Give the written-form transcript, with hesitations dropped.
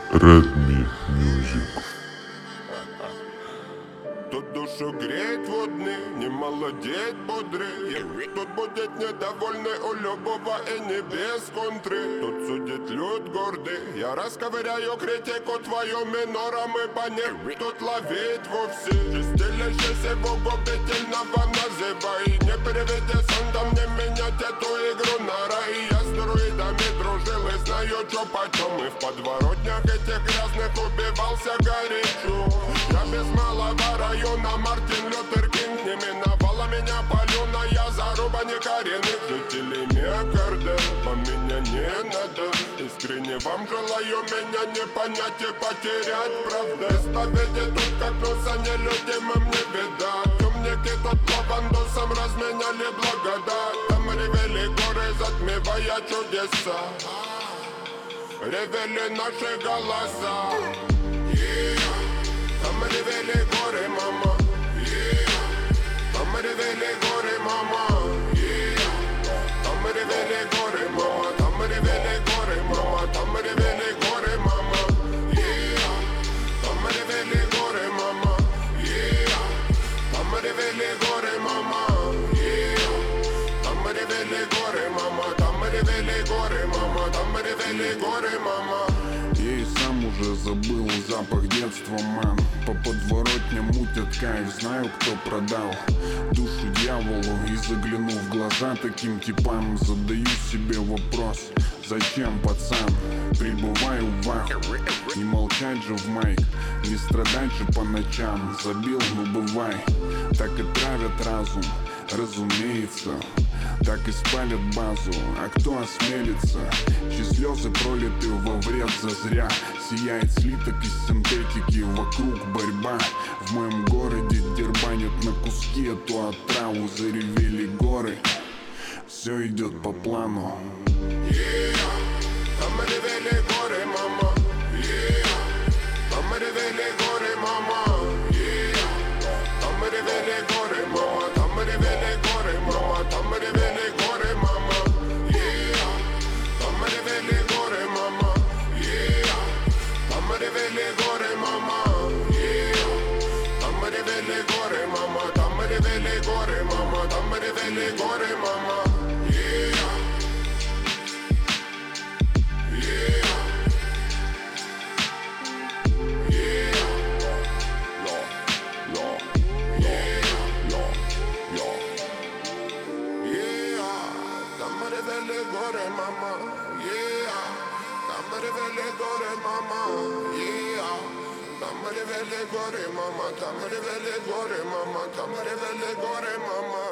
Redmi Music. Тут душу греет водный, не молодеет бодрый. Тут будет недовольный у любого и не без контры. Тут судит люд гордый, я расковыряю критику твою минором и по ней. Тут ловить вовсе, чистилище его губительного называй. Не приведи сон мне менять эту игру на рай. Я с друидами дружил и знаю, чё почем. И в подворотнях этих грязных убивался горячо. Я без малого района Мартин Лютер Кинг. Не миновала меня палюна, я заруба не коренных жителей Мекарда. По меня не надо, искренне вам желаю меня не понять и потерять. Правда, исповеди тут как носа нелюдимым не видать. Умники тут по бандусам разменяли благодать. Там ревели горы, затмевая чудеса. Ревели наши голоса. Там ревели горы, мама. Там ревели горы, мама. Там ревели горы, мама. Там ревели горы, мама. Там ревели горы, мама. Там ревели горы, мама. Там ревели горы, мама. Там ревели горы, мама. Там ревели горы, мама. Там ревели горы, мама. Я и сам уже забыл запах детства, мэн. По подворотням мутят кайф, знаю, кто продал душу дьяволу. И заглянув в глаза таким типам, задаю себе вопрос: зачем, пацан? Прибываю в ахуе, не молчать же в майк, не страдать же по ночам. Забил, ну бывай, так и травят разум, разумеется. Так и спалят базу, а кто осмелится? Чьи слезы пролиты во вред зазря. Сияет слиток из синтетики, вокруг борьба. В моем городе дербанят на куски эту отраву. Заревели горы, все идет по плану. Там ревели горы, мама. Там ревели горы, мама. Там ревели горы, мама. Там ревели горы, мама. Там ревели горы, мама. Там ревели горы, мама. Там ревели горы, мама. Там ревели горы, мама. Там ревели горы, мама. Там ревели горы, мама. Tam revele gore mama, yeah. Tam revele gore mama, yeah. Tam revele gore mama, tam revele gore mama, tam revele gore mama.